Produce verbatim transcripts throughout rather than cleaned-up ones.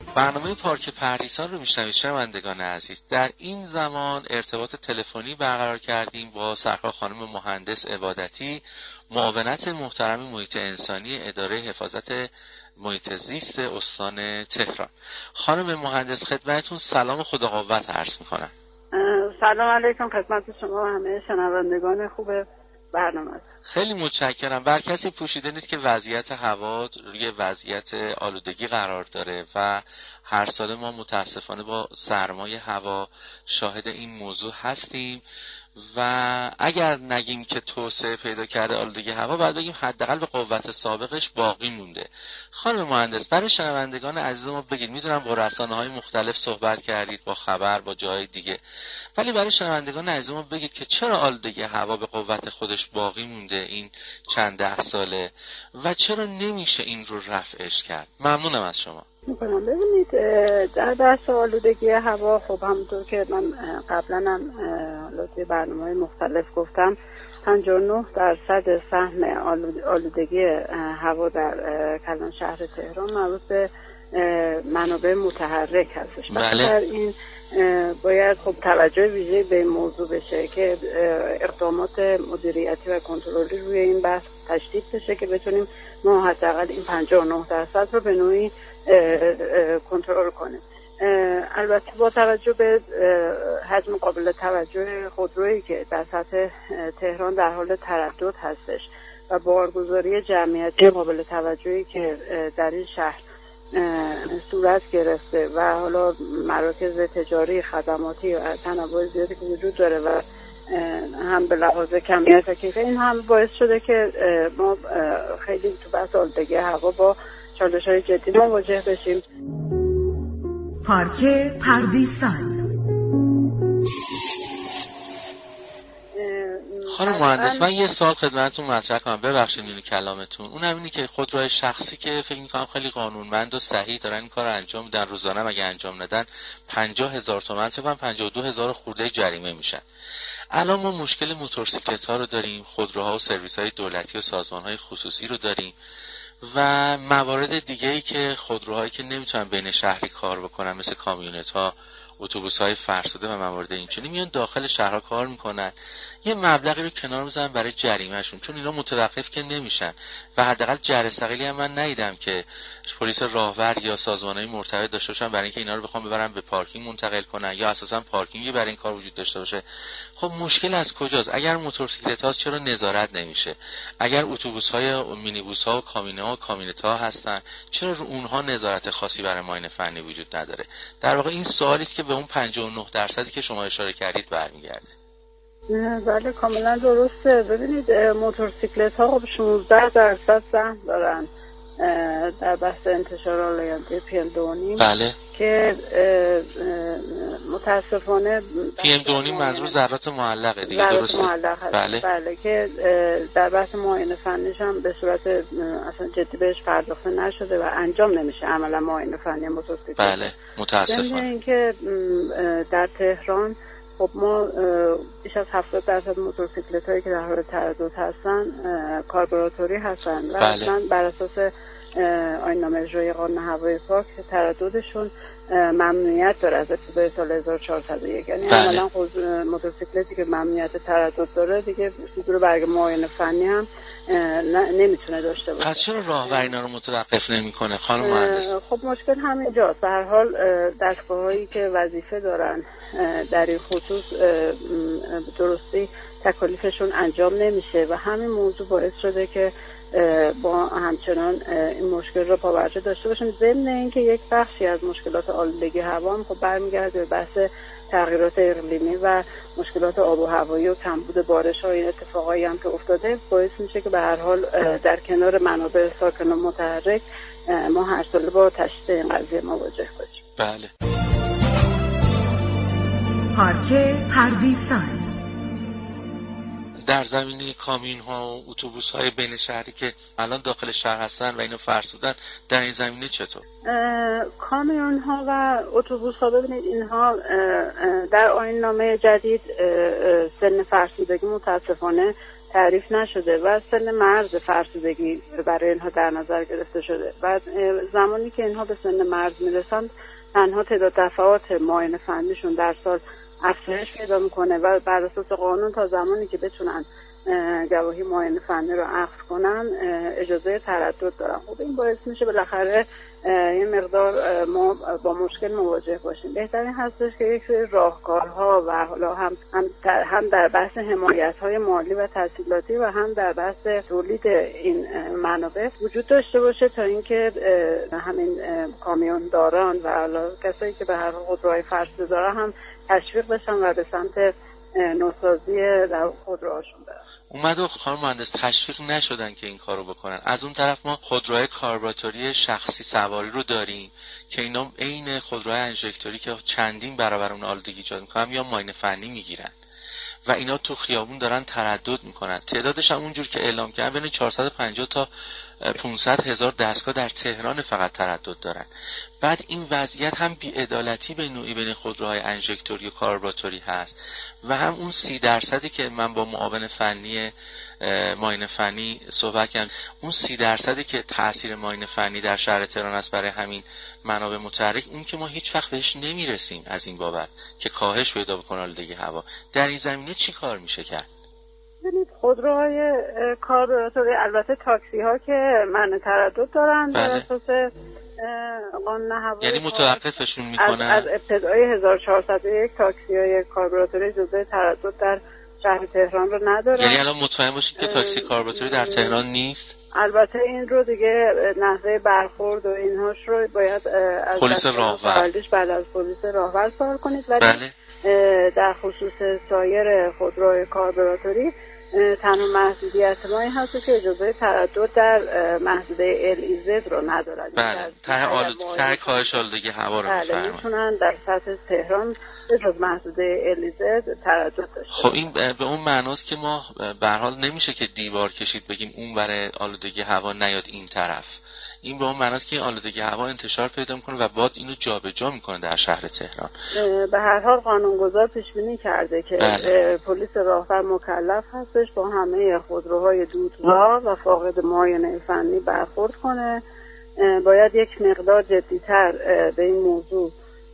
برنامه پارک پردیسان رو میشنوید شنوندگان عزیز. در این زمان ارتباط تلفنی برقرار کردیم با سرکار خانم مهندس عبادتی، معاونت محترم محیط انسانی اداره حفاظت محیط زیست استان تهران. خانم مهندس خدمتتون سلام و خدا قوت عرض میکنم. سلام علیکم خدمت شما و همه شنوندگان خوب برنامه. خیلی متشکرم. بر کسی پوشیده نیست که وضعیت هوا روی وضعیت آلودگی قرار داره و هر سال ما متاسفانه با سرمای هوا شاهد این موضوع هستیم و اگر نگیم که توسعه پیدا کرده آلودگی هوا، باید بگیم حداقل به قوت سابقش باقی مونده. خانم مهندس، برای شنوندگان عزیز ما بگید، میدونم با رسانه‌های مختلف صحبت کردید، با خبر، با جای دیگه، ولی برای شنوندگان عزیز ما بگید که چرا آلودگی هوا به قوت خودش باقی مونده این چند ده ساله و چرا نمیشه این رو رفعش کرد. ممنونم از شما. میکنم. ببینید، در بحث آلودگی هوا، خب همونطور که من قبلا هم توی برنامه‌های مختلف گفتم، پنجاه و نه درصد سهم آلودگی هوا در کلان شهر تهران مربوط به منابع متحرک هستش. بله. این باید خب توجه ویژه‌ای به این موضوع بشه که اقدامات مدیریتی و کنترلی روی این بحث تشدید بشه که بتونیم ما حداقل این پنجاه و نه درصد رو به نوعی کنترل کنیم. البته با توجه به حجم قابل توجه خودرویی که در سطح تهران در حال تردد هستش و بارگذاری جمعیتی قابل توجهی که در این شهر صورت گرفته و حالا مراکز تجاری، خدماتی و تنوع زیادی که وجود داره و هم به لحاظ کمیت و کیفیت، این هم باعث شده که ما خیلی تو بحث آلودگی هوا با چالش‌های جدی مواجه بشیم. پارک پردیسان. خانم مهندس، من یه سوال خدمتتون مطرح کنم، ببخشید میون کلامتون. اونم اینه که خودروهای شخصی که فکر می‌کنم خیلی قانونمند و صحیح دارن این کارو انجام میدن، روزانه اگه انجام ندن پنجاه هزار تومان، فکر کنم پنجاه و دو هزار خورده جریمه میشن. الان ما مشکل موتورسیکلت‌ها رو داریم، خودروها و سرویس‌های دولتی و سازمان‌های خصوصی رو داریم و موارد دیگه‌ای که خودروهایی که نمیتونن بین شهری کار بکنن، مثل کامیونت‌ها، اتوبوس‌های فرسوده و موارد اینچنین، میان داخل شهرها کار میکنن، یه مبلغی رو کنار میذارن برای جریمهشون، چون اینا متوقف که نمیشن و حداقل جره ثقیلی هم من ندیدم که پلیس راهور یا سازمان‌های مرتبط داشته باشن برای اینکه اینا رو بخوام ببرن به پارکینگ منتقل کنن یا اساسا پارکینگی برای این کار وجود داشته باشه. خب مشکل از کجاست؟ اگر موتورسیکلت‌ها چرا نظارت نمیشه؟ اگر اتوبوس‌های مینیبوس‌ها و کامیون‌ها و کامیونت‌ها هستن، چرا رو اونها نظارت خاصی برای معاینه فنی وجود نداره؟ در واقع این سوالی است که به اون پنجاه و نه درصدی که شما اشاره کردید برمیگرده. بله، کاملا درسته. ببینید، موتورسیکلت ها خب شانزده درصد سهم دارن در بحث انتشار آلودگی پی ام دو نیم. بله. که متاسفانه پی ام دو نیم منظور ذرات معلقه دیگه، درسته؟ معلق هست. بله. بله، که در بحث معاینه فنیش هم به صورت اصلا جدی بهش پرداخته نشده و انجام نمیشه عملا معاینه فنی موتورسیکلت. بله، متاسفانه. اینکه در تهران خب ما بیش از هفتاد درصد موتورسیکلت هایی که در حال تردد هستن کاربراتوری هستن و بله. اصلا بر اساس آیین‌نامه اجرایی قانون هوای پاک ترددشون ممنوعیت داره از ابتدای سال هزار و چهارصد و یک. یعنی عملا خود موتورسیکلتی که ممنوعیت تردد داره دیگه صدور برگ معاینه فنی هم نمیتونه داشته باشه. پس چرا راهور اینا رو متوقف نمیکنه خانم مهندس؟ خب مشکل همینجاست. به هر حال دستگاه‌هایی که وظیفه دارن در این خصوص درستی تکالیفشون انجام نمیشه و همین موضوع باعث شده که با همچنان این مشکل رو پابرجا داشته باشیم. ضمن اینکه یک بخشی از مشکلات آلودگی هوا هم خب برمیگرده به بحث تغییرات اقلیمی و مشکلات آب و هوایی و کمبود بارش ها. این اتفاقایی هم که افتاده باعث میشه که به هر حال در کنار منابع ساکن و متحرک ما هر ساله با تشدید این قضیه مواجه باشیم. بله. پارک پردیسان. در زمینه کامیون ها و اتوبوس های بین شهری که الان داخل شهر هستن و اینو فرسودن، در این زمینه چطور؟ کامیون ها و اتوبوس ها، ببینید اینها در آیین نامه جدید سن فرسودگی متاسفانه تعریف نشده و سن مرز فرسودگی برای اینها در نظر گرفته شده و زمانی که اینها به سن مرز میرسند تنها تعداد دفعات معاینه فنیشون در سال افزایش پیدا میکنه و بر اساس قانون تا زمانی که بتونن گواهی معاینه فنی رو اخذ کنن اجازه تردد دارن. خب این باعث میشه بالاخره یه مقدار ما با مشکل مواجه باشیم. بهترین هستش که یک سری راهکارها و حالا هم هم در, هم در بحث حمایت‌های مالی و تسهیلاتی و هم در بحث تولید این منابع وجود داشته باشه تا اینکه همین کامیونداران و حالا کسایی که به هر حال خودروهای فرسوده دارن هم تشویق بشن و به سمت نوسازی در خودروهاشون برن. اومد و خانم مهندس تشویق نشدن که این کارو بکنن. از اون طرف ما خودروهای کاربراتوری شخصی سواری رو داریم که اینا عین خودروهای انژکتوری که چندین برابر اون آلودگی ایجاد میکنن یا معاینه فنی میگیرن و اینا تو خیابون دارن تردد میکنن. تعدادش هم اونجور که اعلام کردن بین چهارصد و پنجاه تا پانصد هزار دستگاه در تهران فقط تردد دارن. بعد این وضعیت هم بی‌عدالتی به نوعی بین خودروهای انژکتوری و کاربراتوری هست و هم اون سی درصدی که من با معاون فنی معاینه فنی صحبت کردم، اون سی درصدی که تاثیر معاینه فنی در شهر تهران است برای همین منابع متحرک، اون که ما هیچ وقت بهش نمیرسیم از این بابت که کاهش پیدا بکنه آلودگی هوا. در این زمینه چی کار میشه کرد؟ ببینید خودروهای کاربراتوری البته تاکسی ها که منع تردد دارن بر اساس قانون هوا، یعنی متوقفشون میکنن. از, از ابتدای هزار و چهارصد و یک تاکسی های کاربراتوری اجازه تردد در شهر تهران رو ندارن. یعنی الان مطمئن باشید که تاکسی کاربراتوری در تهران نیست؟ البته این رو دیگه نحوه برخورد و اینهاش رو باید از پلیس راهور بعد از پلیس راهور سوال کنید. ولی بله. در خصوص سایر خودروهای کاربراتوری تنها محدودیت ما این هست که اجازه تردد در محدوده ال ای زد رو ندارن. بله، ته آلودگی ته کاهش آلودگی هوا رو می‌فرمایید. بله، میتونن در سطح تهران جز محدوده ال ای زد تردد داشته. خب این به اون معناست که ما به هر حال نمیشه که دیوار کشید بگیم اون برای آلودگی هوا نیاد این طرف. این به اون معناست که آلودگی هوا انتشار پیدا میکنه و بعد اینو جابجا میکنه در شهر تهران. به هر حال قانونگذار پیش بینی کرده که بله. پلیس راهور مکلف هستش با همه خودروهای دودراه و فاقد معاینه فنی برخورد کنه. باید یک مقدار جدی‌تر به این موضوع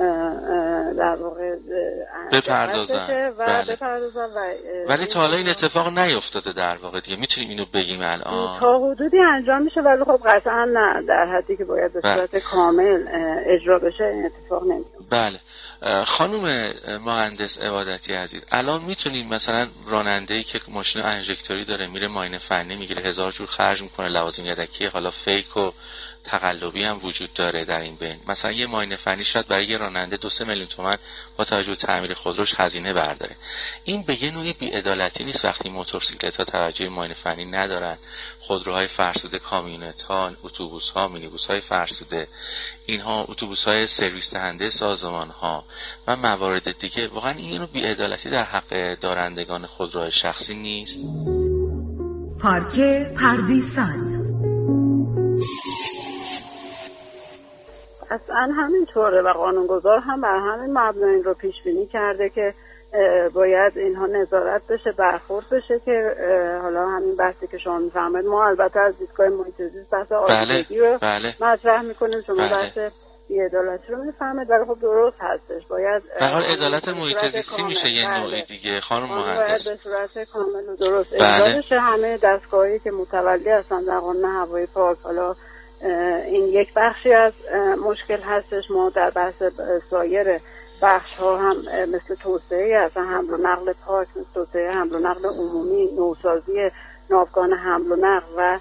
در واقع بپردازن و بله. بپردازن و ولی تا حالا این اتفاق نیفتاده در واقع دیگه میتونیم اینو بگیم الان تا حدودی انجام میشه ولی خب قطعا نه در حدی که باید به صورت بله. کامل اجرا بشه این اتفاق نمیفته. بله. خانم مهندس عبادتی عزیز، الان میتونیم مثلا راننده‌ای که ماشین انژکتوری داره میره معاینه فنی میگیره، هزار جور خرج میکنه، لوازم یدکی حالا فیک و تقلبی هم وجود داره در این بین، مثلا یه معاینه فنی شاید برای یه راننده دو سه میلیون تومان با توجه به تعمیر خودروش هزینه برداره. این به یه نوعی بی‌عدالتی نیست وقتی موتورسیکلت‌ها توجه معاینه فنی ندارن، خودروهای فرسوده، کامیونت‌ها، اتوبوس‌ها، مینیبوس‌های فرسوده، اینها اتوبوس‌های سرویس دهنده سازمان‌ها و موارد دیگه، واقعا این نوع بی‌عدالتی در حق دارندگان خودروهای شخصی نیست؟ پارک پردیسان اصلا همینطوره و قانونگذار هم بر همین مبنا این رو پیش بینی کرده که باید اینها نظارت بشه، برخورد بشه که حالا همین بحثی که شما میفهمید ما البته از دیدگاه محیط زیست بحث آلودگی رو بله. مطرح میکنیم، شما بله. بحث بی‌عدالتی رو میفهمید ولی خب درست هستش. باید به حال عدالت محیط زیستی میشه یه نوع دیگه خانم مهندس، باید به صورت کامل و درست اجرا بشه. همه دستگاهی که متولی هستن در قانون هوای پاک، حالا این یک بخشی از مشکل هستش. ما در بحث سایر بخش ها هم مثل توسعه اصلا حمل و نقل پاک، مثل توسعه حمل و نقل عمومی، نوسازی ناوگان حمل و نقل و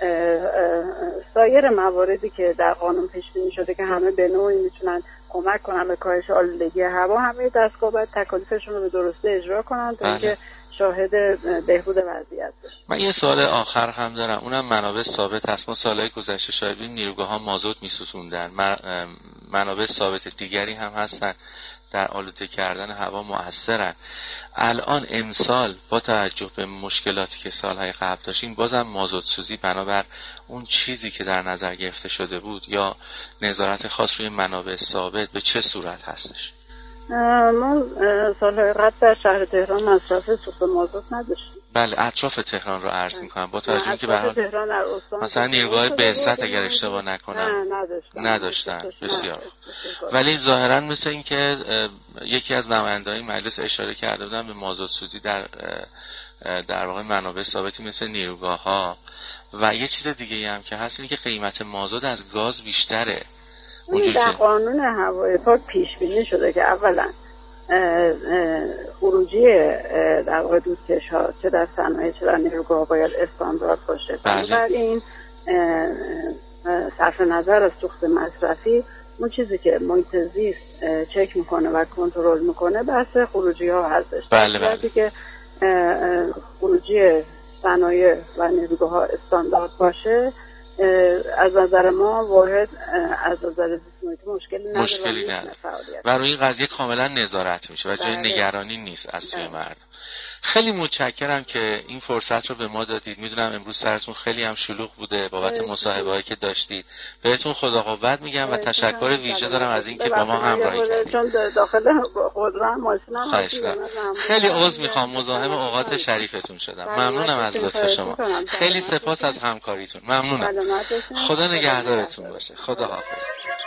سایر مواردی که در قانون پیش بینی شده که همه به نوعی میتونن کمک کنن به کاهش آلودگی هوا، همه دستگاه باید تکالیفشون رو به درستی اجرا کنن تا اینکه شاهد بهبود وضعیت بشه. من یه سوال آخر هم دارم، اونم منابع ثابت هست. ما سالهای گذشته شاید ببینیم نیروگاه‌ها مازوت می‌سوزوندن، منابع ثابت دیگری هم هستن در آلوده کردن هوا مؤثرن. الان امسال با توجه به مشکلاتی که سالهای قبل داشتیم بازم مازوت سوزی بنابر اون چیزی که در نظر گرفته شده بود یا نظارت خاص روی منابع ثابت به چه صورت هستش؟ ما سالهای قبل در شهر تهران مصرف سوخت مازوت نداشتیم. بله اطراف تهران رو عرض میکنم با توجه که به هر مثلا نیروگاه بعثت اگر اشتباه نکنم نداشتن, نداشتن. بسیار ولی ظاهرا مثل این که یکی از نمایندگان مجلس اشاره کرده بودن به مازادسوزی در در واقع منابع ثابتی مثل نیروگاه ها و یه چیز دیگه هم که هست اینه که قیمت مازاد از گاز بیشتره. این در قانون هوای پاک پیش بینی شده که اولا خروجی در واقع دودکش ها چه در صنایع چه در نیروگاه باید استاندارد باشه. بنابراین صرف نظر از سوخت مصرفی اون چیزی که محیط زیست چک میکنه و کنترل میکنه بحث خروجی ها هستش. بله بله. که خروجی صنایع و نیروگاه ها استاندارد باشه از نظر ما واحد از نظر زیست مشکلی نداره مشکلی نداره و روی این قضیه کاملا نظارت میشه و جای نگرانی نیست از سوی مردم. خیلی متشکرم که این فرصت رو به ما دادید. میدونم امروز سرتون خیلی هم شلوغ بوده بابت مصاحبه‌ای که داشتید. بهتون خدا قوت میگم و تشکر ویژه دارم از اینکه با ما همراهی کردید. چون داخل خودروی ماشینم خیلی عذر میخوام مزاحم اوقات شریفتون شدم. ممنونم از لطف شما. خیلی سپاس از همکاریتون. ممنونم. خدا نگهدارتون باشه. خدا حافظ.